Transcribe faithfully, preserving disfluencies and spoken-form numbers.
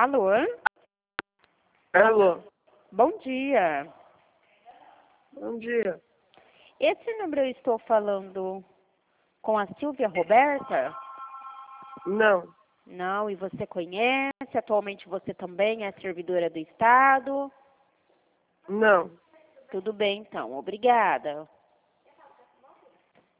Alô? Alô? Bom dia. Bom dia. Esse número eu estou falando com a Silvia Roberta? Não. Não, e você conhece? Atualmente você também é servidora do Estado? Não. Tudo bem, então. Obrigada.